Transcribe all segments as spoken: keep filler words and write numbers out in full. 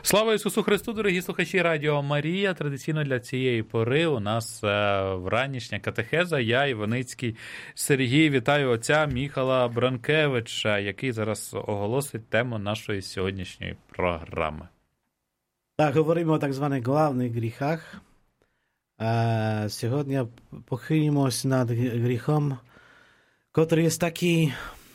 Слава Ісусу Христу, дорогі слухачі Радіо Марія. Традиційно для цієї пори у нас вранішня катехеза. Я, Іваницький Сергій, вітаю отця Міхала Бранкевича, який зараз оголосить тему нашої сьогоднішньої програми. Так, говоримо о так званих главних гріхах. А сьогодні похилимось над гріхом, який є такий,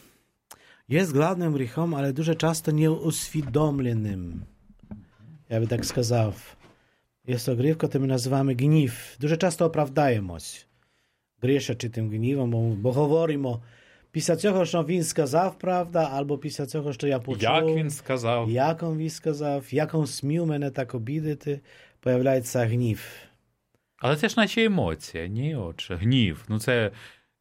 є главним гріхом, але дуже часто неусвідомленим. Я би так сказав. Є то гріх, який ми називаємо гнів. Дуже часто оправдаємось, грішачи тим гнівом, бо говоримо після цього, що він сказав, правда, або після цього, що я почув. Як він сказав. Як він сказав, як він смів мене так обідати, появляється гнів. Але це ж наче емоція, ні, отже, гнів. Ну це...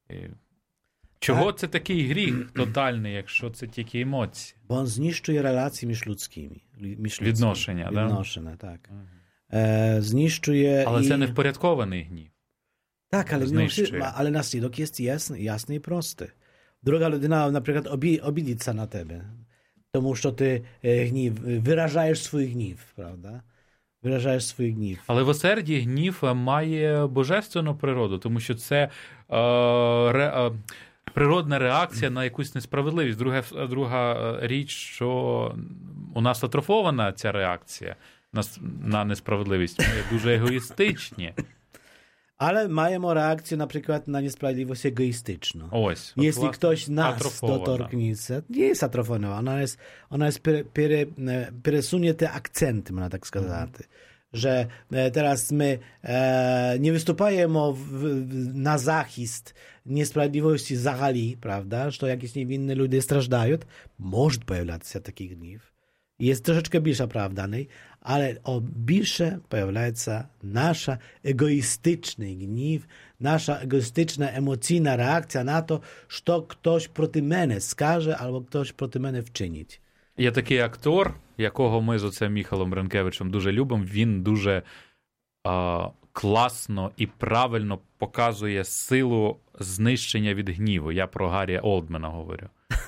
Чого так. Це такий гріх тотальний, якщо це тільки емоції? Бо він знищує релації між людськими. Між Відношення, так? Відношення, да? так. Угу. Е, знищує але і... це не впорядкований гнів. Так, але, не, але наслідок є ясний, ясний і простий. Друга людина, наприклад, обі, обідиться на тебе, тому що ти е, гнів, виражаєш свій гнів, правда? Виражаєш свій гнів. Але в осерді гнів має божественну природу, тому що це е, ре, е, природна реакція на якусь несправедливість. Друга, друга річ, що у нас атрофована ця реакція на, на несправедливість. Ми дуже егоїстичні. Ale маємо реакцію, наприклад, на несправедливість егоїстичну. Ось. Якщо хтось нас доторкнеться, є атрофована, вона є, вона є пере, пере, пересунуті акценти, можна так сказати. Mm. Że teraz my e, nie występujemy na zachist niesprawiedliwości zagali, prawda, że jakieś niewinne ludzie strażdają, może pojawiać się taki gniew. Jest troszeczkę bliższa prawdanej, ale o bliższe pojawia się nasza egoistyczny gniew, nasza egoistyczna, emocjna reakcja na to, że ktoś proти mnie skaże albo ktoś proти mnie wczynić. Є такий актор, якого ми з отцем Міхалом Бранкевичем дуже любимо. Він дуже а, класно і правильно показує силу знищення від гніву. Я про Гаррі Олдмана говорю.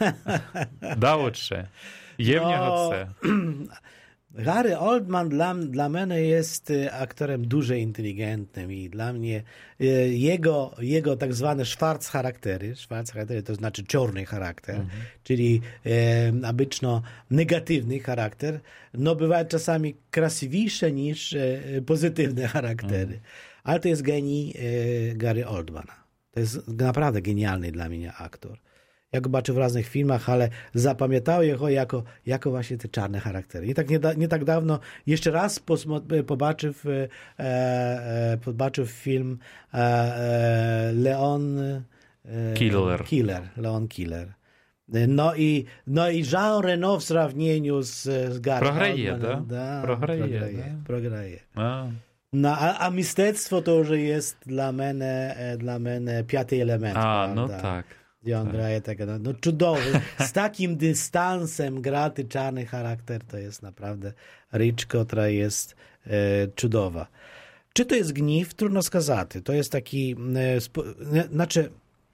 Да, отже. Є в нього це. Harry Oldman dla, dla mnie jest aktorem дуже inteligentnym i dla mnie jego, jego tak zwane szwarc charaktery, szwarc charaktery to znaczy czarny charakter, mhm. czyli e, obyczno negatywny charakter, no bywa czasami krasiwniejsze niż e, pozytywne charaktery. Mhm. Ale to jest genij e, Gary Oldmana. To jest naprawdę genialny dla mnie aktor. Ja go baczę w różnych filmach, ale zapamiętałem go jako, jako właśnie te czarne charaktery. I tak nie, da, nie tak dawno jeszcze raz pobaczył, e, e, pobaczył film e, e, Leon e, Killer. Killer. Leon Killer. No i, no i Jean Reno w sравнению z, z Gary Програє, Oldmanem. да? Da, Програє, програє, да? програє. А. No, a, a mistectwo to już jest dla mnie, dla mnie piąty element. A, prawda? no tak. Gdzie on tak. graje tak, no cudowny. Z takim dystansem gra ty czarny charakter, to jest naprawdę rzecz, która jest e, cudowa. Czy to jest gniew? Trudno skazać. To jest taki, e, spo, e, znaczy,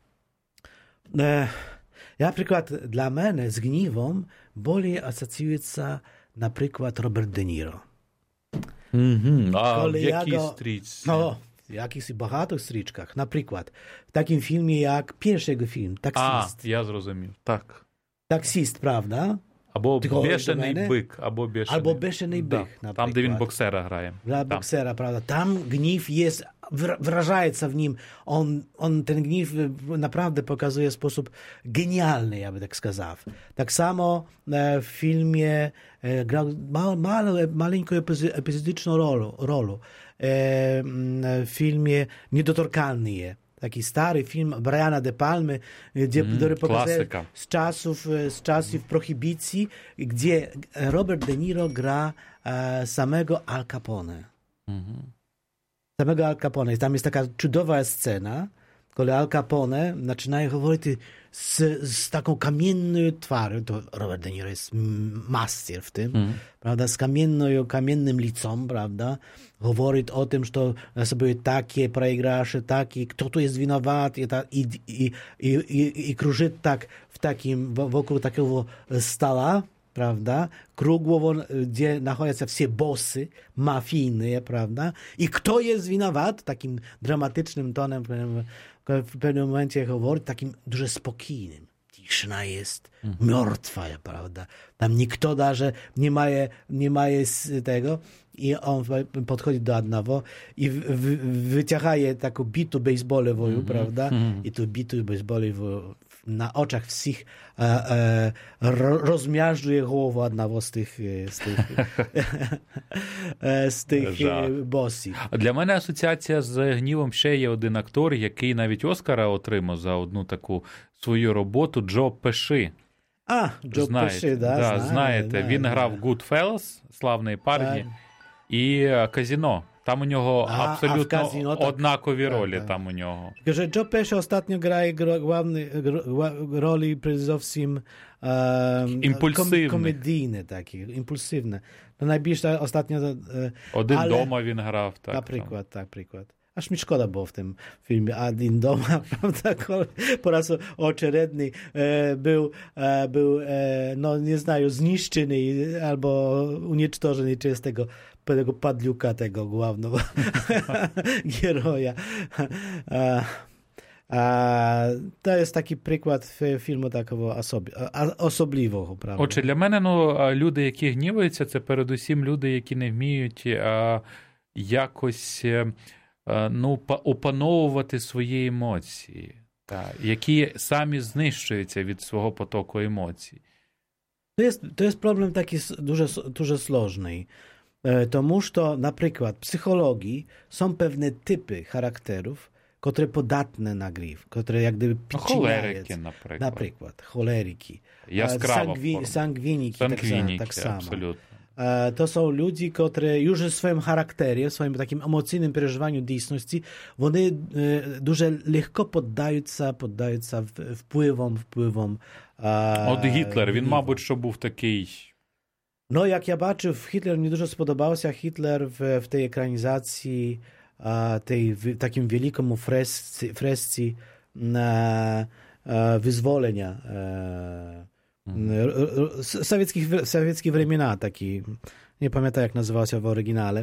e, na przykład dla mnie z gniewem bardziej asocjuje się na przykład Robert De Niro. Mhm. A Коли в якій я го- стрічці? No, w jakichś багатих стрічках. Наприклад, в таким фільмі, як перший його фільм А, «Таксист». я зрозумів. Так. «Таксист», правда? Або Ти говориш до «Бешений мене? бик», або «Бешений». Або «Бешений Да. бик», Там, наприклад. де він боксера грає. Dla Там. boksera, prawda? Tam gniew jest, wyrażается w nim. On, on ten gniew naprawdę pokazuje w sposób genialny, ja bym tak сказал. Tak samo w filmie grał maleńką epizodyczną rolę. rolę. W filmie Niedotorkalny je. Taki stary film Briana De Palmy, gdzie, Mm, który pokazuje klasyka. z czasów, z czasów prohibicji, gdzie Robert De Niro gra e, samego Al Capone. Mhm. Samego Al Capone. I tam jest taka cudowa scena, kiedy Al Capone zaczyna mówić z, z taką kamienną twarzą. To Robert De Niro jest master w tym, mm. prawda? Z kamienną, kamiennym licą, prawda? Mówi o tym, że sobie takie przegrasze, takie, kto tu jest winowaty i, i, i, i, i, i krąży tak w takim, wokół takiego stoła, prawda, kругово, gdzie nachodzą się wszyscy bossy, mafijne, prawda, i kto jest winowat, takim dramatycznym tonem w pewnym, w pewnym momencie mówi, takim dużo spokojnym. Cisza jest, mhm. martwa, prawda, tam nikt darze nie ma, nie ma tego, i on podchodzi do jednego i wyciągaje taką bitu bejsbolową, mm-hmm. prawda, mm-hmm. i tu bitu bejsbolową na oczach wszystkich e, e, rozmiażdżuje głowę jednego z tych, z tych, z tych bossів. Для мене асоціація з гнівом ще є один актор, який навіть Оскара отримав за одну таку свою роботу, Джо Пеші. А, Джо знаєте, Пеші, да, да, знаю, знаєте. знаю, він знаю. грав Goodfellas, славної парні, і Казино. Там у нього а, абсолютно а казино, однакові так, ролі так. там у нього. Że Joe Pesci ostatnio graje główne roli przede um, імпульсивні. komedijne, takie, impulsywne. No najbliższe ostatnio... Один ale, дома він грав. Так, na przykład, tak, przykład. Aż mi szkoda było w tym filmie Один дома, prawda, po raz oczeredny e, był, e, był e, no nie znаю, zniszczony albo uniecztożony przez tego, tego padliuka, tego głównego heroja. A, a, to jest taki przykład filmu такого особи, особливого, правда. Отже, для мене, ну, люди, які гніваються, це передусім люди, які не вміють а, якось... ну, опановувати свої емоції, так, які самі знищуються від свого потоку емоцій. To jest, to jest problem taki дуже, дуже сложний. Тому що, наприклад, в психології są pewne typy charakterów, które podatne na gniew, które jak gdyby Choleryki, na przykład. Na przykład, choleryki. Jaskrawa Sangwi, forma. Sangwiniki, Sangwiniki, tak, tak samo. absolutnie. To są ludzie, którzy już w swoim charakterze, w swoim takim emocjonalnym przeżywaniu dzisiejszości, one dużo lekko poddają się, poddają się wpływom, wpływom. От Гітлер, він, мабуть, що був такий... No, jak ja bачив, Hitler, mi dużo spodobał się Hitler w, w tej ekranizacji, tej w takim wielkim fresce, fresce na wyzwolenia Sowieckich, sowieckich времена taki, nie pamiętam jak nazywał się w oryginale,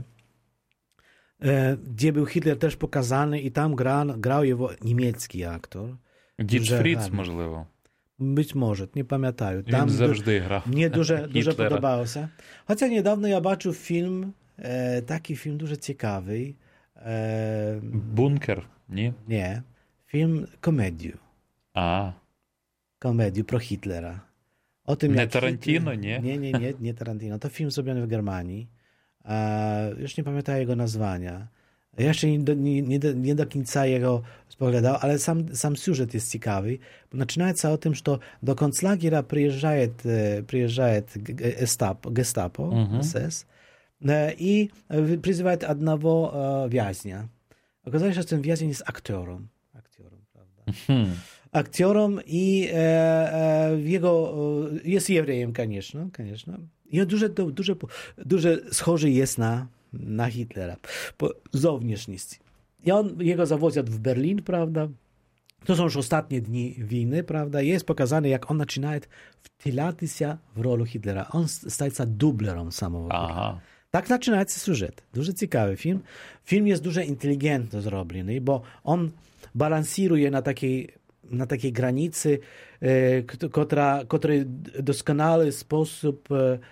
gdzie był Hitler też pokazany i tam gra, grał jego niemiecki aktor. Дід Фріц, можливо. Być może, nie pamiętają. Tam Він завжди грав. Mnie дуже, дуже podobało się. Chociaż niedawno ja zobaczył film, e, taki film дуже ciekawy. E, Bunker, nie? Nie. Film komediu. A. Komediu pro Hitlera. O tym, nie jak Tarantino, Hitler... nie? Nie, nie, nie, nie Tarantino. To film zrobiony w Germanii. E, już nie pamiętam jego nazwania. Ja jeszcze nie do, nie, nie, do, nie do końca jego spoglądał, ale sam, sam siużet jest ciekawy. Zaczynaється o tym, że do konclagiera przyjeżdżaje, przyjeżdżaje gestapo, gestapo mm-hmm. S S, i przyzywają jednego więźnia. Okazało się, że ten więzień jest aktorem. Aktorem, prawda? Mm-hmm. Aktorem i e, e, jego, jest Jewrejem, koniecznie, koniecznie. I on duże, duże, duże schorzy jest na na Hitlera, po zewnętrzności. I on, jego zawozią w Berlin, prawda? To są już ostatnie dni wojny, prawda? Jest pokazane, jak on zaczyna wtylać się w rolę Hitlera. On staje się dublerem samego. Tak zaczyna się sujet. Дуже ciekawy film. Film jest dużo inteligentnie zrobiony, bo on balansuje na takiej na takiej granicy, e, która, który doskonały sposób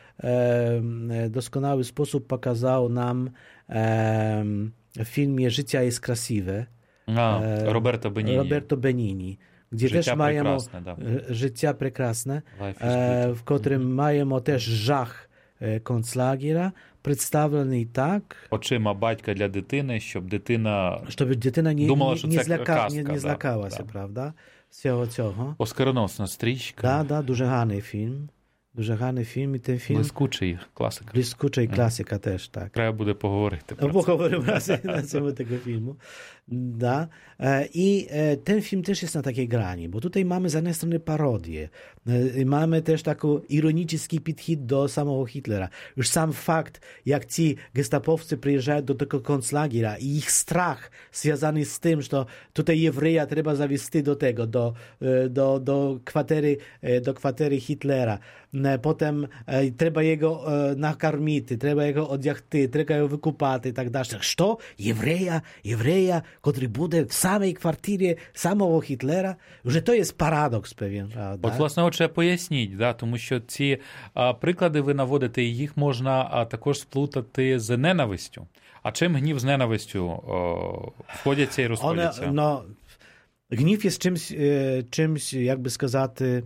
e, doskonały sposób pokazał nam e, w filmie Życie jest krasiwe. A, Roberto Benigni. Roberto Benigni, gdzie Życia też mają da. Życia prekrasne, e, w którym mm. mają też żach konclagiera, представлений так, очима батька для дитини, щоб дитина, щоб дитина не, думала, не, що не, це зляка, казка, не, не да, злякалася, да. правда? Всього цього. Оскароносна стрічка. Да, да, дуже гарний фільм. Дуже гарний фільм, і той фільм... Блискучий класика. Блискучий класика теж, так. Треба буде поговорити про це. Поговоримо раз на цьому tego filmu. Da. I ten film też jest na takiej grani, bo tutaj mamy z jednej strony parodię, mamy też taki ironiczny podchód do samego Hitlera. Już sam fakt, jak ci gestapowcy przyjeżdżają do tego konclagiera i ich strach związany z tym, że tutaj Jewreja trzeba zawieźć do tego, do, do, do, kwatery, do kwatery Hitlera. potem треба його накормити, треба його одягти, треба його викупати і так далі. Що? Єврея, єврея, котрий буде в самій квартирі самого Гітлера, вже то є парадокс певен. Правда? От, власне, отже, поясніть, да, тому що ці а, приклади ви наводите, і їх можна а, також сплутати з ненавистю. А чим гнів з ненавистю о, сходяться і розходяться? One, no, gniew jest czymś, czymś jakby сказати,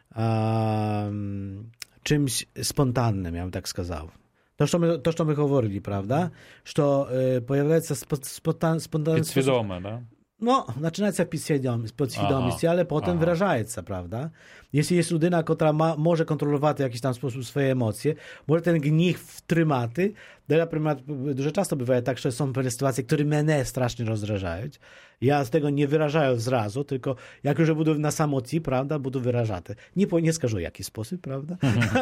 um, czymś spontannym, ja bym tak сказав. To, co my, to, co my говорили, prawda? Що e, появляється спонтан, спонтанний Підсвідоме, да? No, zaczynaється підсвідомість, підсвідомість, але потім ага. виражається, правда? Jeśli jest людина, яка може контролювати в якийсь там спосіб свої емоції, може ten gniew втримати. Наприклад, дуже часто буває так, що są pewne sytuacje, które mnie strasznie rozdrażają. Ja z tego nie wyrażaję zrazu, tylko jak już budu na samoci, prawda, budu wyrażać. Nie, nie skażę w jaki sposób, prawda?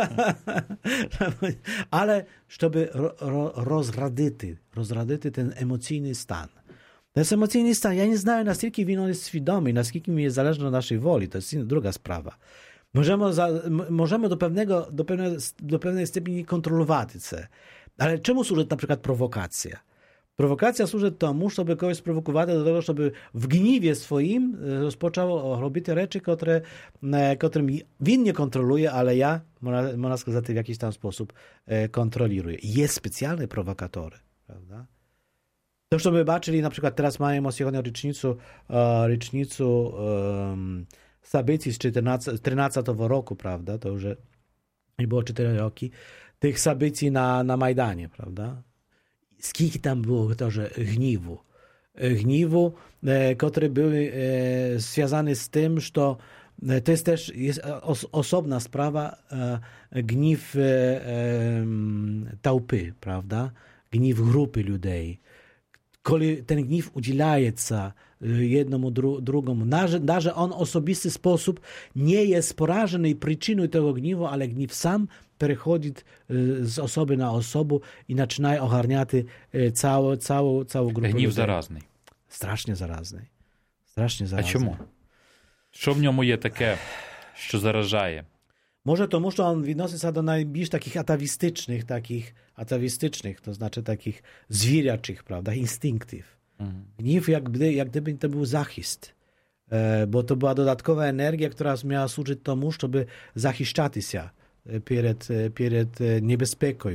Ale żeby ro, ro, rozradyty, rozradyty ten emocjonalny stan. Ten emocjonalny stan, ja nie знаю, наскільки він jest świadomy, наскільки mi jest zależne od naszej woli, to jest druga sprawa. Możemy, za, możemy do, pewnego, do, pewne, do pewnej stopni kontrolować to. Ale czemu służy na przykład prowokacja? Prowokacja służy temu, żeby kogoś sprowokować do tego, żeby w gniewie swoim rozpoczął robić rzeczy, które, którym він nie kontroluje, ale ja, można сказать, w jakiś tam sposób kontroluję. Jest specjalne prowokatory, prawda? To, co my baczyli, na przykład teraz mamy ostatnio rocznicę, rocznicę um, sabycji z czternastego roku, prawda? To już nie było cztery roki. Tych sabycji na, na Majdanie, prawda? Skільки tam było to, że gniewu. Gniewu, e, które były e, związane z tym, że to, e, to jest też jest os, osobna sprawa e, gniew e, e, tałpy, prawda? Gniew grupy ludzi. Kiedy ten gniew udzielaється jednemu, dru, drugiemu, nawet on w osobisty sposób nie jest porażony przyczyną tego gniewu, ale gniew sam przechodzi z osoby na osobę i zaczyna ogarniać całą, całą, całą grupę. Gniew zarazny. Strasznie zarazny. Strasznie zarazny. A czemu? Що в ньому є таке, що заражає? Może to, że on odnosi się do najbliższych takich atawistycznych, takich atawistycznych, to znaczy takich zwierzaczych, prawda, instynktów. Mhm. Gniew jak gdyby, jak gdyby to był zachist, e, bo to była dodatkowa energia, która miała służyć temu, żeby zachiszczać się przed, przed niebezpieczeństwem.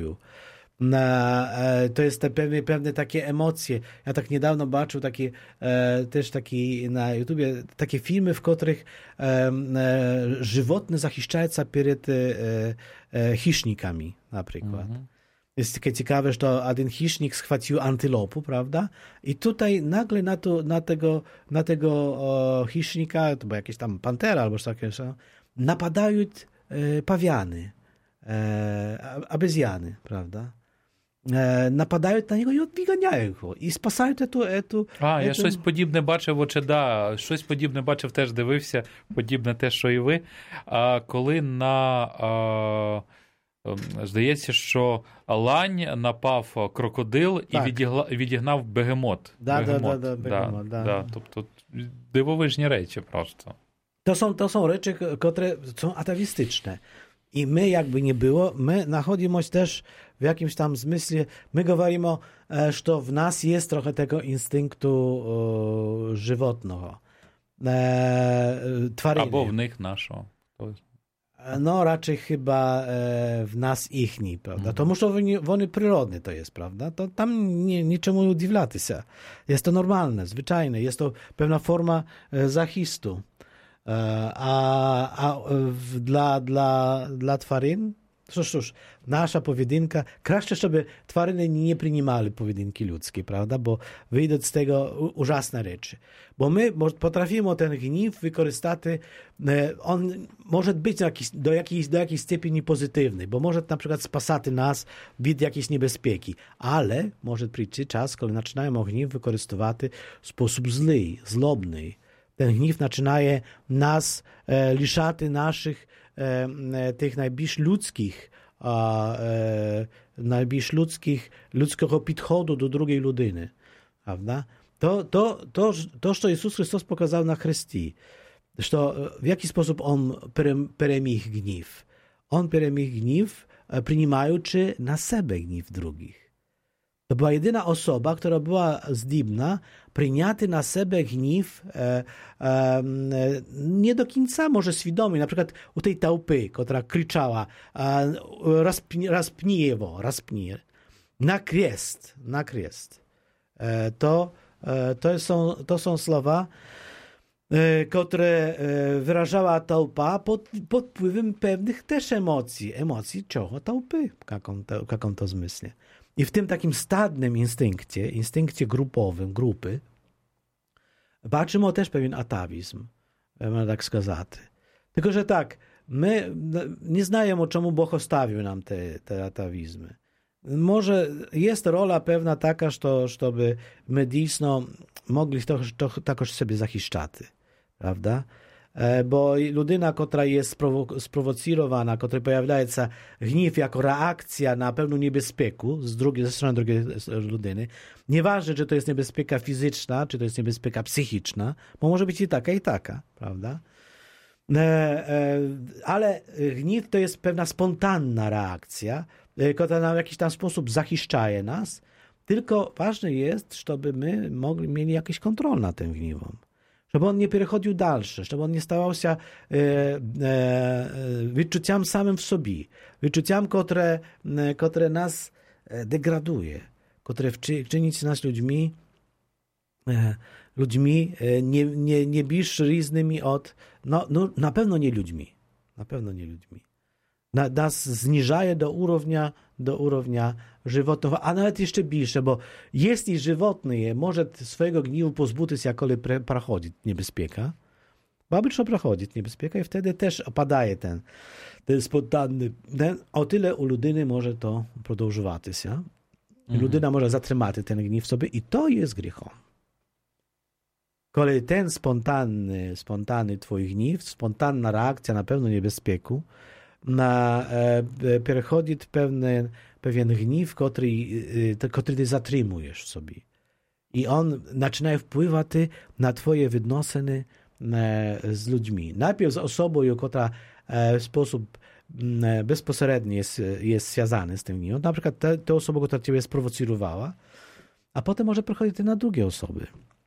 To jest te pewne, pewne takie emocje. Ja tak niedawno zobaczył takie, e, też taki na YouTubie takie filmy, w których e, e, żywotne zachiszczają się przed e, e, hisznikami na przykład. Mm-hmm. Jest takie ciekawe, że to jeden hisznik schwycił antylopu, prawda? I tutaj nagle na, to, na tego, na tego o, hisznika, to była jakaś tam pantera albo coś takiego, napadają e, pawiany, e, abezjany, prawda? Нападають на нього і відганяють його. І спасають ету... ету а, ету... я щось подібне бачив, оче, да, щось подібне бачив, теж дивився, подібне те, що і ви. А, коли на, а, здається, що лань напав крокодил і відігла, відігнав бегемот. Да, бегемот. Да, да, да, бегемот, да. Да, тобто дивовижні речі просто. To są, to są rzeczy, które są atawistyczne. I my, jakby nie było, my nachodzimy też w jakimś tam zmyśle, my mówimy, że w nas jest trochę tego instynktu e, żywotnego. E, twaryny. Albo w nich naszą. No, raczej chyba e, w nas ichni, prawda? Mhm. To muszą wony przyrodne to jest, prawda? To tam nie, niczemu udziwlaty się. Jest to normalne, zwyczajne. Jest to pewna forma e, zachistu. A, a dla, dla, dla twарин, cóż, cóż, nasza powedynka, краще, żeby twaryny nie przyjmowały powedynki ludzkie, prawda, bo wyjdą z tego ужасne rzeczy. Bo my potrafimy ten gniew wykorzystać, on może być jakiś, do, jakiejś, do jakiejś stopni pozytywny, bo może na przykład spasać nas od jakiejś niebezpieki, ale może przyjść czas, kiedy zaczynają gniew wykorzystywać w sposób zły, zlobny. Ten gniew zaczyna nas e, liszać naszych e, tych najbliższych ludzkich, e, najbliższych ludzkich, ludzkiego podchodu do drugiej ludyny. Prawda? To, to, to, to, co Jezus Chrystus pokazał na Chrystii, że w jaki sposób On peremich gniew. on переміг гнів, приймаючи на себе гнів других. To była jedyna osoba, która była zdібна прийняти на себе гнів e, e, nie do końca może świadomie. Na przykład u tej tałpy, która krzyczała rozpnij, rozpnij jego, rozpnij. Na kres, na kres. E, to, e, to, są, to są słowa, e, które e, wyrażała tałpa pod, pod wpływem pewnych też emocji. Emocji czego tałpy, w jakim to, w jakim to zmysle. I w tym takim stadnym instynkcie, instynkcie grupowym, grupy, bачимо też pewien atawizm, można tak сказати. Tylko, że tak, my nie znajemy, czemu Bóg ostawił nam te, te atawizmy. Może jest rola pewna taka, że, żeby my dійсно mogli to, to, takoż sobie zahiszczaty, prawda? Bo ludyna, która jest sprowocowana, która pojawia się gniew jako reakcja na pewną niebezpiekę z drugiej, ze strony drugiej ludyny, nieważne, czy to jest niebezpieka fizyczna, czy to jest niebezpieka psychiczna, bo może być i taka, i taka, prawda? Ale gniew to jest pewna spontanna reakcja, która na jakiś tam sposób zahiszczaje nas, tylko ważne jest, żeby my mogli, mieli jakiś kontrol nad tym gniewem. Żeby on nie przechodził dalsze, żeby on nie stawał się e, e, wyczuciem samym w sobie, wyczuciem, które, które nas degraduje, które czyni nas ludźmi, e, ludźmi e, nie, nie, nie bliż różnymi od, no, no na pewno nie ludźmi, na pewno nie ludźmi. Na, nas zniżaje do urownia, do urownia żywotnego, a nawet jeszcze bliższe, bo jeśli żywotny może swojego gniewu pozbyć się, jakkolwiek przechodzi niebezpieka, baby trzeba przechodzić niebezpieka i wtedy też opadaje ten, ten spontánny, ten, o tyle u ludyny może to продовжувати się. Mhm. Ludyna może zatrzymać ten gniew sobie i to jest grzechem. Kiedy ten spontánny, spontánny twój gniew, spontánna reakcja na pewną niebezpieku, na, e, przechodzi pewien, pewien gniew, który, e, który ty zatrzymujesz sobie. I on zaczyna wpływać na twoje odnосiny e, z ludźmi. Najpierw z osobą, która e, w sposób e, bezpośredni jest, jest związany z tym gniewem. Na przykład ta, ta osoba, która ciebie sprowocowała, a potem może przechodzić na drugie osoby.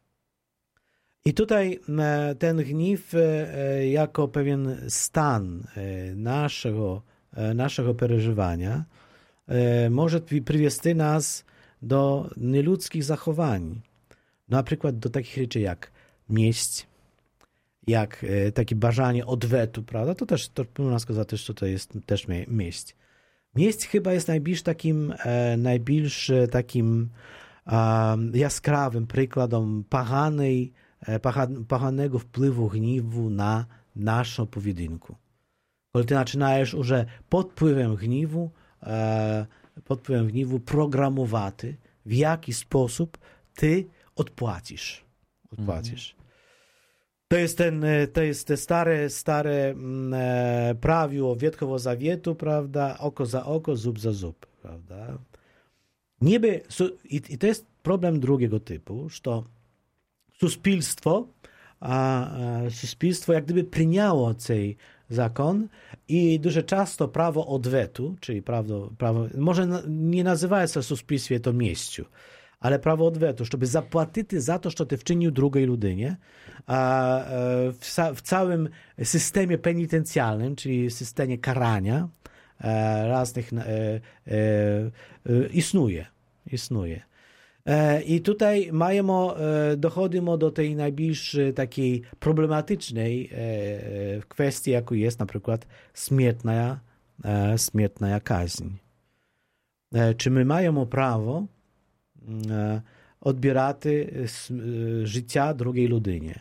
I tutaj ten gniew jako pewien stan naszego, naszego przeżywania może przywieźć nas do nieludzkich zachowań. Na przykład do takich rzeczy jak mieść, jak takie bażanie odwetu, prawda? To też, to można сказати, że to jest też mieść. Mieść chyba jest najbliższy takim, najbliższy takim jaskrawym przykładem poganej poganego wpływu gniewu na naszą powedynku. Kiedy ty zaczynajesz już pod wpływem gniewu, pod wpływem gniewu programować, w jaki sposób ty odpłacisz. odpłacisz. Mm. To jest ten, to jest te stare, stare e, prawiło Wietkowo Zawietu, prawda, oko za oko, zub za zub, prawda. Niby, i, i to jest problem drugiego typu, że suspilstwo, a, a suspilstwo jak gdyby przyjęło ten zakon i дуже często prawo odwetu, czyli prawo, prawo może nie nazywa się suspilstwie to mieściu, ale prawo odwetu, żeby zapłacić za to, co ty wczynił drugiej ludynie, a w, w całym systemie penitencjalnym, czyli systemie karania raznych e, e, e, istnieje. istnieje. I tutaj majemy, dochodzimy do tej najbliższej takiej problematycznej kwestii, jaką jest na przykład śmiertna, śmiertna kaźń. Czy my mamy prawo odbierać życia drugiej ludynie?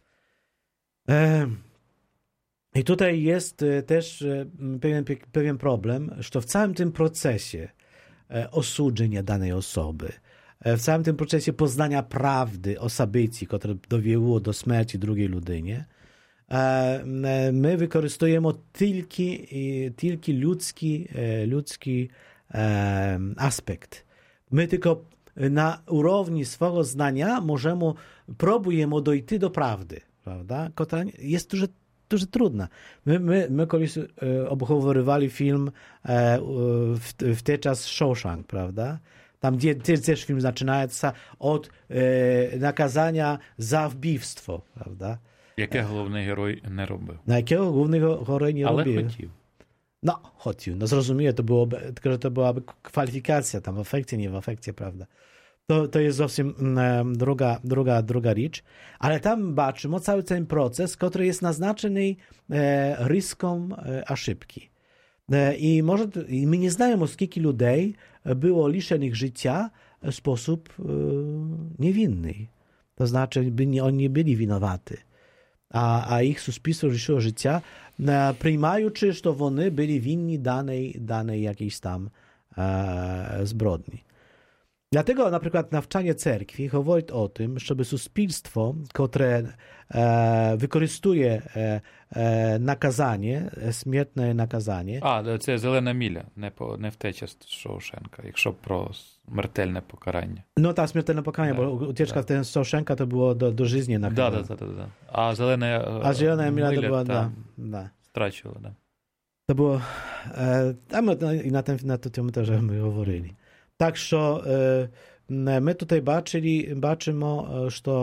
I tutaj jest też pewien, pewien problem, że w całym tym procesie osudzenia danej osoby, w całym tym procesie poznania prawdy o sabycji, które dowiło do śmierci drugiej ludynie, my wykorzystujemy tylko, tylko ludzki, ludzki aspekt. My tylko na urowni swego znania możemy, próbujemy dojść do prawdy, prawda? Która jest dużo дуже трудна. Ми, ми, ми колись е, обговорювали фільм е, в, в той час «Shawshank», правда? Там, gdzie też film zaczyna się od e, nakazania za wbивstwo, prawda? Яке головний герой не робив. Na jakiego głównego героя nie Але robił? хотів. No, хотів. No zrozumie, to byłoby, tylko że to byłaby kwalifikacja tam w afekcie, nie w afekcie, prawda? To, to jest zowsім um, druga, druga, druga rzecz. Ale tam baczymy cały ten proces, który jest naznaczony e, ryską e, aszybki. E, I może, i my nie znamy, skільки ludzi było liczonych życia w sposób e, niewinny. To znaczy, by nie, oni nie byli winowaty. A, a ich suspiciją liczyło życia, e, przyjmując, że oni byli winni danej, danej jakiejś tam e, zbrodni. Dlatego na przykład nawczanie cerkwi mówi o tym, żeby suspilstwo, które e, wykorzystuje e, e, nakazanie, śmiertne nakazanie. А, це зелена міля, не, по, не втеча з Шоушенка, якщо про смертельне покарання. No ta śmiertelne pokanie, bo ucieczka w ten Shawshanka to było do, do żyźnie nakazane. Да, да, да, да. А зелена A zielona mila to była, da, там da. страчила, да. To było, e, a my i na ten na to temu też my говорили. Tak, że e, my tutaj baczyli, baczymy, że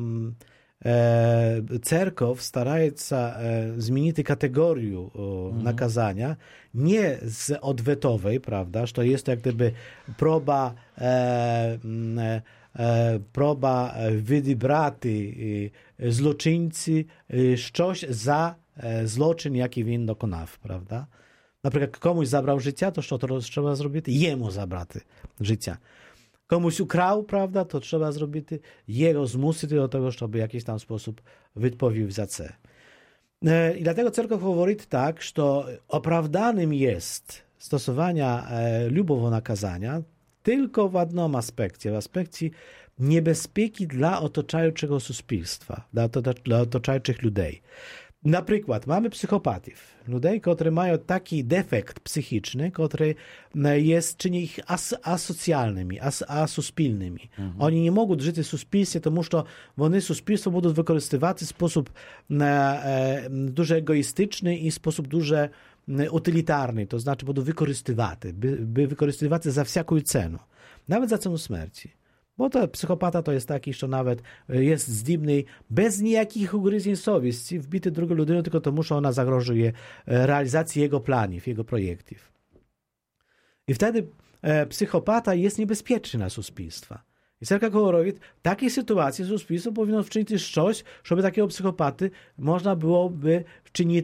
e, cerkow staraje się e, zmienić kategorię mhm. nakazania, nie z odwetowej, prawda, że to jest jak gdyby próba e, e, próba wybrati zloczyńcy coś za zloczyn, jaki він dokonał, prawda? Наприклад, комусь забрав життя, то що треба зробити? Йому забрати життя. Комусь украв, правда, то треба зробити, його змусити до того, щоб в якийś tam sposób відповів за це. I dlatego cerkow mówi tak, że oprawdanym jest stosowania lubowo nakazania tylko w jednym aspekcie, w aspekcie niebezpieki dla otaczającego społeczeństwa, dla, dla otaczających ludzi. Na przykład mamy psychopatów, ludzi, którzy mają taki defekt psychiczny, który jest, czyni ich as, asocjalnymi, as, asuspilnymi. Mhm. Oni nie mogą żyć w suspilstwie, to muszą, one suspilstwo będą wykorzystywać w sposób e, dużo egoistyczny i w sposób dużo utylitarny, to znaczy będą wykorzystywać, by, by wykorzystywać za wszelką cenę, nawet za cenę śmierci. Bo to psychopata to jest taki, że nawet jest zdібний bez nijakich ugryzień совісті wbity drugą ludzinę, tylko to muszą ona zagrożuje realizacji jego planów, jego projektów. I wtedy e, psychopata jest niebezpieczny dla społeczeństwa. I cerka mówi, w takiej sytuacji społeczeństwo powinno wczynić coś, żeby takiego psychopaty można byłoby wczynić,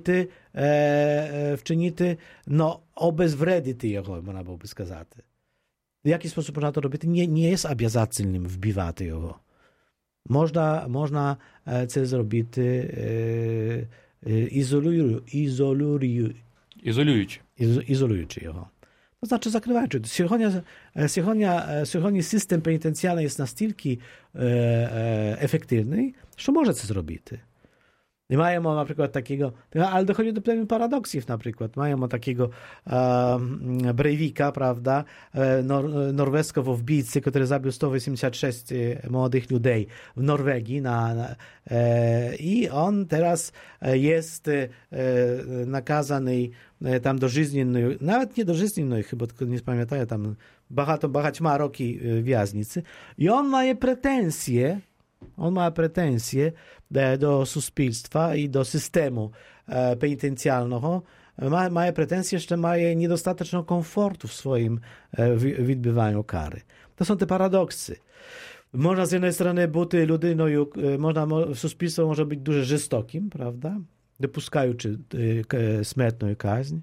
e, wczynić no, obezwrednić jego, można byłoby сказати. W jaki sposób można to robić? Nie, nie jest обов'язательним вбивати його. Можна, можна це зробити е, е, ізолюю, ізолюю, Ізолюючи. Iz, izolujący його. To znaczy zakrywaючи. Сьогодні, сьогодні, сьогодні system penitencjalny jest na stylki e, e, efektywny, że może to zrobić. I mają na przykład takiego, ale dochodzi do pewnych paradoksów na przykład. Mają takiego e, Breivika, prawda, nor, norweskiego wbijcy, który zabił sto osiemdziesiąt sześć młodych ludzi w Norwegii na, na, e, i on teraz jest e, nakazany tam dożyźniennej, nawet nie dożyźniennej, chyba tylko nie pamiętaję, tam багато, багатьма roki wjaznicy i on ma pretensje On ma pretensje do suspilstwa i do systemu penitencjalnego. Ma, ma pretensje, że ma niedostateczną komfortu w swoim odbywaniu kary. To są te paradoksy. Można z jednej strony być ludyną, można, suspilstwo może być dużo żestokim, prawda? Dopuszczając śmiertną kaźń.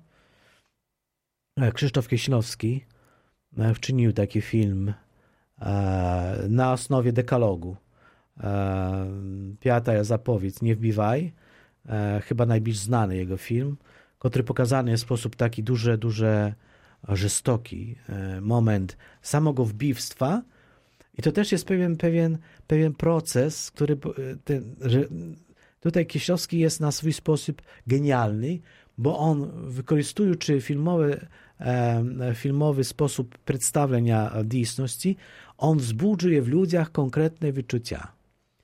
Krzysztof Kieślowski wczynił taki film na osnowie dekalogu. Piąta zapowiedź, nie wbijaj, chyba najbardziej znany jego film, który pokazany jest w sposób taki duży, duży, żestoki moment samego wbijstwa. I to też jest pewien, pewien, pewien proces, który ten, że tutaj Kieślowski jest na swój sposób genialny, bo on wykorzystując filmowy, filmowy sposób przedstawienia dziedziczości, on wzbudzuje w ludziach konkretne wyczucia.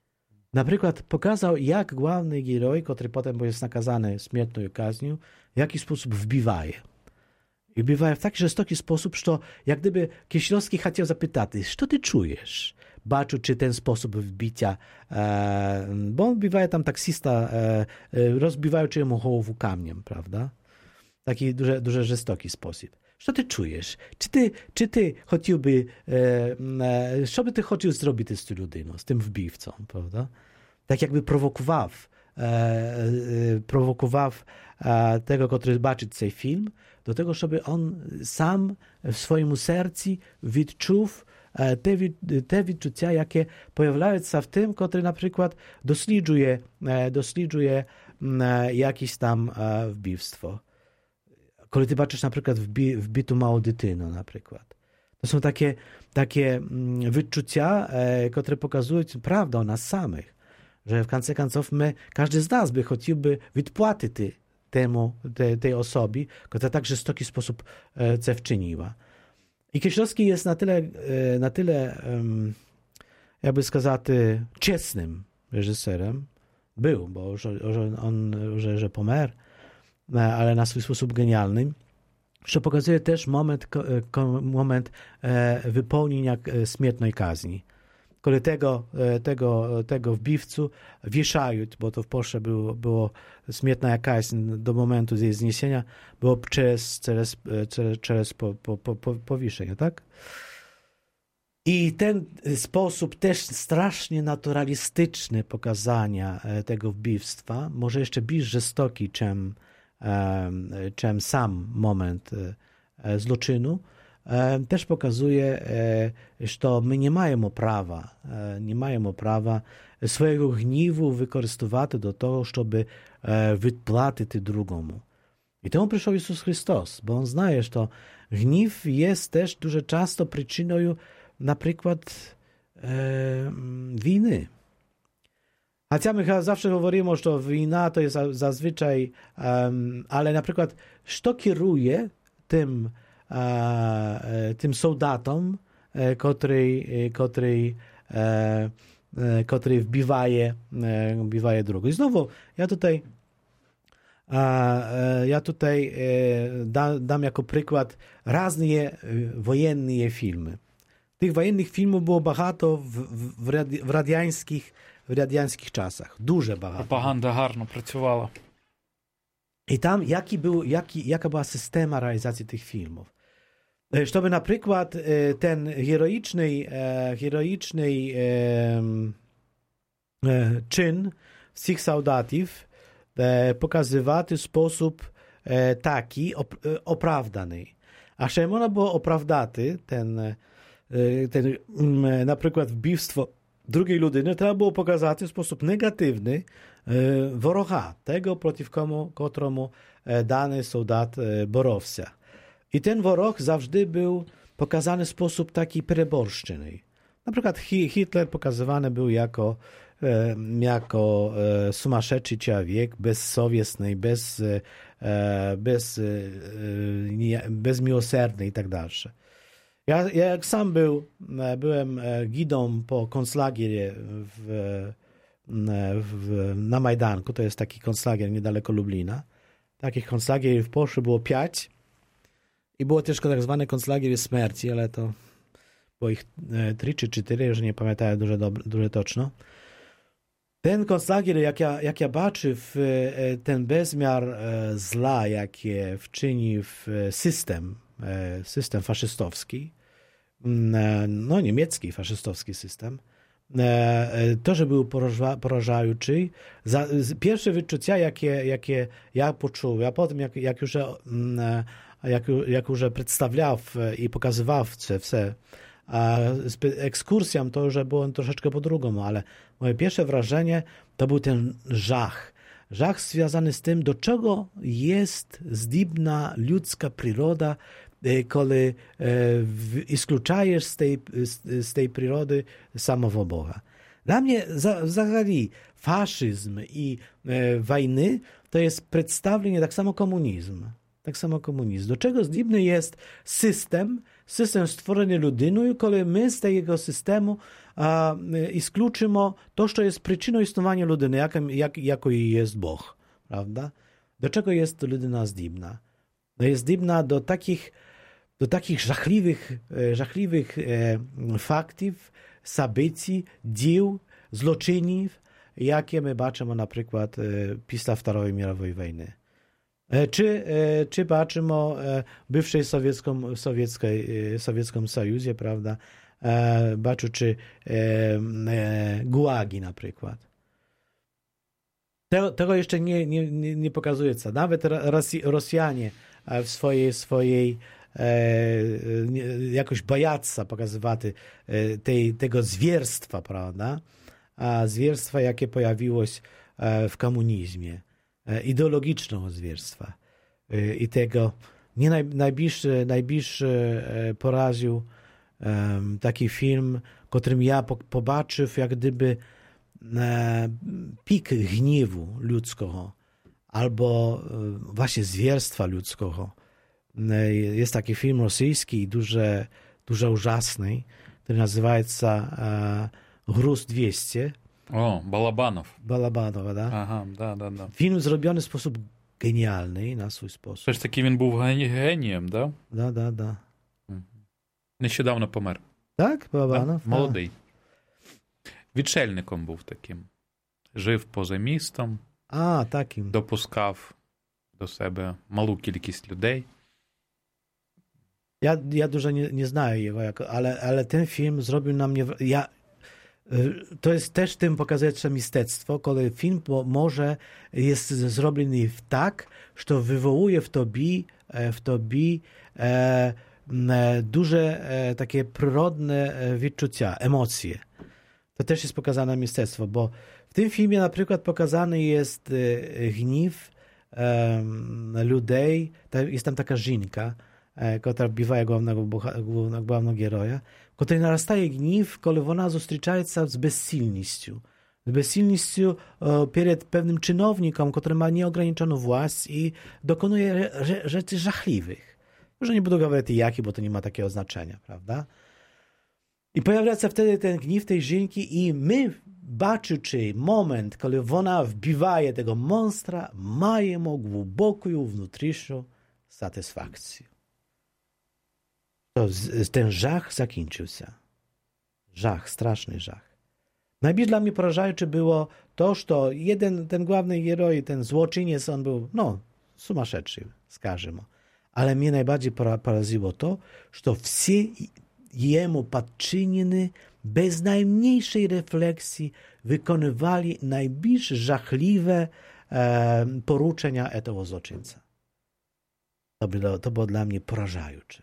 Na przykład pokazał, jak główny heroj, który potem jest nakazany śmiertną kaznią, w jaki sposób wbiwaje. I wbiwaje w tak żestoki sposób, że jak gdyby Kieślowski chciał zapytać, co ty czujesz? Baczył, czy ten sposób wbicia, e, bo on wbiwaje tam taksista, e, rozbiwaючи mu głowę kamieniem, prawda? Taki duże, duże żestoki sposób. Co ty czujesz? Czy ty, czy ty chciałby, e, e, co by ty chciał zrobić z tą ludyną, z tym wbivcą, prawda? Tak jakby prowokował, e, e, prowokował e, tego, który zobaczy ten film, do tego, żeby on sam w swoim sercu odczuł e, te, te odczucia, jakie pojawiają się w tym, który na przykład doświadczuje, e, doświadczuje e, jakieś tam e, wbivstwo. Kiedy ty patrzysz na przykład w, bi, w bitu małą dytyno na przykład. To są takie, takie wyczucia, e, które pokazują prawdę o nas samych. Że w końcu końców my, każdy z nas by chciałby wypłaty ty, temu, te, tej osobie, która tak żestoki sposób e, ce wczyniła. I Kieślowski jest na tyle, e, na tyle um, jakby сказати, czesnym reżyserem. Był, bo że, że on że, że pomer, ale na swój sposób genialny, że pokazuje też moment, moment wypełnienia śmiertnej kazni. Kiedy tego, tego, tego wbivcu wieszają, bo to w Polsce było, było śmiertna kaźń do momentu jej zniesienia, było przez, przez, przez po, po, po, po, powieszenie, tak? I ten sposób też strasznie naturalistyczny pokazania tego wbivstwa, może jeszcze bardziej żestoki, czym czym sam moment zloczynu, też pokazuje, że my nie mamy prawa, nie mamy prawa swojego gniewu wykorzystywać do tego, żeby wypłacić drugiemu. I temu przyszedł Jezus Chrystus, bo on zna, że to gniew jest też dużo często przyczyną na przykład winy. Chociaż my zawsze mówimy, że wojna to jest zazwyczaj, um, ale na przykład, co kieruje tym, e, tym soldatom, e, który, e, który, e, e, który wbiwaje, e, wbiwaje drugą. I znowu, ja tutaj, e, ja tutaj e, da, dam jako przykład razne e, wojenne filmy. Tych wojennych filmów było багато w, w, w, radi, w radiańskich w radiańskich czasach. Duże багато. Пропаганда гарно працювала. I tam jaki był, jaki, jaka była systema realizacji tych filmów. Żeby na przykład ten heroiczny, heroiczny czyn tych soldatów pokazywał w sposób taki oprawdany. A żeby ono było oprawdaty, ten, ten na przykład wbivstwo drugiej ludyny, trzeba było pokazać w sposób negatywny wroga, tego, przeciw komu, któremu dany soldat borował. I ten wróg zawsze był pokazany w sposób taki przeborszczyny. Na przykład Hitler pokazywany był jako, jako sumaszedszy człowiek, bezsowiestny, bez, bez, bez miłosierny i tak dalej. Ja, ja jak sam był, byłem gidą po konclagierie w, w, na Majdanku, to jest taki konclagier niedaleko Lublina. Takich konclagierów w Polsce było pięć i było też tak zwane konцлагері śmierci, ale to było ich trzy czy cztery, już nie pamiętam dużo, dużo toczno. Ten konclagier, jak ja, jak ja baczę w ten bezmiar zła, jakie wczynił system, system faszystowski, no niemiecki faszystowski system, to, że był porażający. Pierwsze wyczucia, jakie, jakie ja poczułem, a potem jak, jak już jak, jak już przedstawiał i pokazywał wse, a ekskursjam to już było troszeczkę po drugому, ale moje pierwsze wrażenie to był ten żach. Żach związany z tym, do czego jest zdібna ludzka przyroda, kiedy wykluczajesz z tej, z tej przyrody samego Boga. Dla mnie zagadni faszyzm i e, wojny to jest przedstawienie tak samo komunizm. Tak samo komunizm. Do czego zdібny jest system system stworzony ludynою, kiedy my z tego systemu a, iskluczymy to, co jest przyczyną istnienia ludyny, jak, jak, jako jest Bóg, prawda? Do czego jest ludyna zdibna? No jest zdibna do takich, do takich żachliwych, żachliwych e, faktów, sabycji, dzieł, zloczynów, jakie my baczymy na przykład e, pісля Второї мирової wojny. E, czy, e, czy baczymy e, bywszej sowiecką, sowieckiej, e, sowieckim Sojuzie, prawda? E, baczą, czy e, e, gułagi na przykład. Tego, tego jeszcze nie, nie, nie, nie pokazuje. Co. Nawet Rosji, Rosjanie w swojej, swojej e, jakoś bajatca pokazywaty e, tej, tego zwierstwa, prawda? A zwierstwa, jakie pojawiło się w komunizmie. E, ideologicznego zwierstwa. E, I tego mnie naj, najbliższy, najbliższy e, poraził e, taki film, którym ja po, pobaczył, jak gdyby pik gniewu ludzkiego albo właśnie zwierstwa ludzkiego. Jest taki film rosyjski, duże, duże ужасny, który nazywa się Gruz dwieście. O, Balabanow. Balabanow, da? Aha, da, da, da. Film zrobiony w sposób genialny, na swój sposób. Przecież taki він був генієм, да? Da, da, da. Нещодавно помер. Tak, Balabanow? Да? Молодий. Відшельником був таким. Жив поза містом. А, таким. Допускав до себе малу кількість людей. Ja, ja dużo nie, nie znaję jego, jako, ale, ale ten film zrobił na mnie... Ja, to jest też tym pokazuje mistectwo, kiedy film może jest zrobiony tak, że wywołuje w tobie, w tobie e, duże e, takie przyrodne wyczucia, emocje. To też jest pokazane mistectwo, bo w tym filmie na przykład pokazany jest gniew e, ludzi, jest tam taka żynka, która biwa głównego, głównego, głównego heroja, który narastaje gniew, kiedy ona zostryczaje się z bezsilnością. Z bezsilnością przed pewnym czynownikiem, który ma nieograniczoną władzę i dokonuje rzeczy żachliwych. Może nie będę mówić jaki, bo to nie ma takiego znaczenia, prawda? I pojawia się wtedy ten gniew tej żynki i my, baczący moment, kiedy ona wbiwaje tego monstra, majemy głęboką wnętrzną satysfakcję. To ten żach zakończył się. Żach, straszny żach. Najbardziej dla mnie porażające było to, że jeden, ten główny heroj, ten złoczyniec, on był, no, sumaszedszy, skażemy. Ale mnie najbardziej poraziło to, że wszyscy jemu podczynieni bez najmniejszej refleksji wykonywali najbardziej żachliwe e, poruczenia tego złoczyńca. To było, to było dla mnie porażające.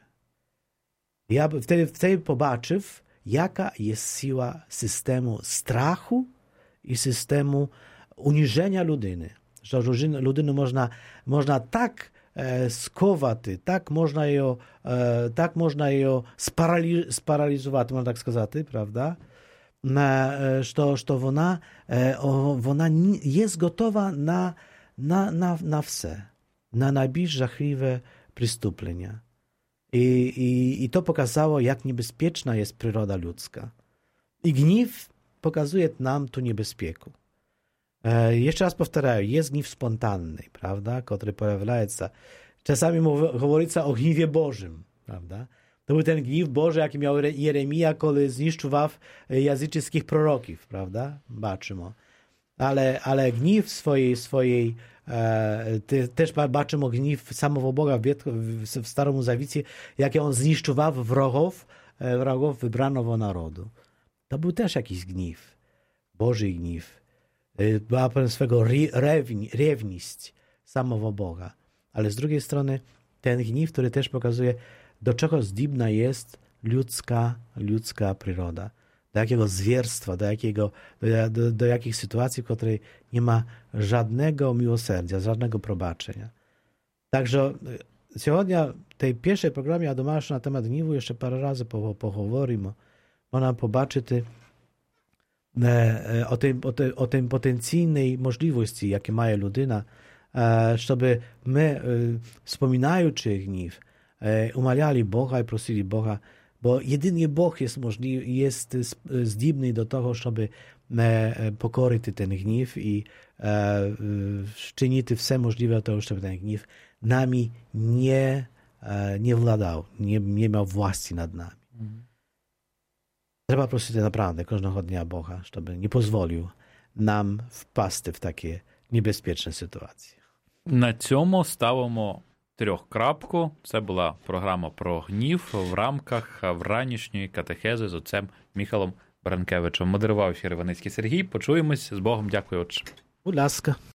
Ja wtedy, wtedy pobaczył, jaka jest siła systemu strachu i systemu uniżenia ludyny. Że ludynę można, można tak e, skować, tak można ją, e, tak można ją sparali, sparalizować, można tak сказать, prawda? Na, e, że, że ona, e, ona jest gotowa na, na, na, na wse, na najbardziej żachliwe przestępstwa. I, i, I to pokazało, jak niebezpieczna jest przyroda ludzka. I gniew pokazuje nam tu niebezpieku. E, jeszcze raz powtarzam, jest gniew spontanny, prawda, który pojawia się. Czasami mówi się o gniewie Bożym, prawda. To był ten gniew Boży, jaki miał Jeremia, kiedy zniszczył jazycznych proroków, prawda, baczymy. Ale, ale gniew swojej, swojej e, te, też baczymy gniew samego Boga w, w, w Starym Zawicie, jakie on zniszczył wrogów, e, wrogów wybranego narodu. To był też jakiś gniew, Boży gniew. E, była pewien swego rewni, rewność samego Boga. Ale z drugiej strony ten gniew, który też pokazuje, do czego zdibna jest ludzka, ludzka przyroda. Do jakiego zwierstwa, do, jakiego, do, do, do jakich sytuacji, w której nie ma żadnego miłosierdzia, żadnego probaczenia. Także сегодня w tej pierwszej programie Adomasz na temat gniewu jeszcze parę razy poговоримо. Można pobaczyć o tej, o, tej, o tej potencjalnej możliwości, jakie ma ludyna, żeby my, wspominając gniew, umawiali Boga i prosili Boga, bo jedynie Bóg jest możliwy, jest zdібний do tego, żeby pokorити ten gniew i czynić все możliwe do tego, żeby ten gniew nami nie, nie władał, nie, nie miał władzy nad nami. Mhm. Trzeba prosić naprawdę każdego dnia Boga, żeby nie pozwolił нам впасти в такі небезпечні ситуації. На цьому ставимо трьохкрапку. Це була програма про гнів в рамках вранішньої катехези з отцем Міхалом Баранкевичем. Модерував ефір Іваницький Сергій. Почуємось. З Богом. Дякую, отче. Будь ласка.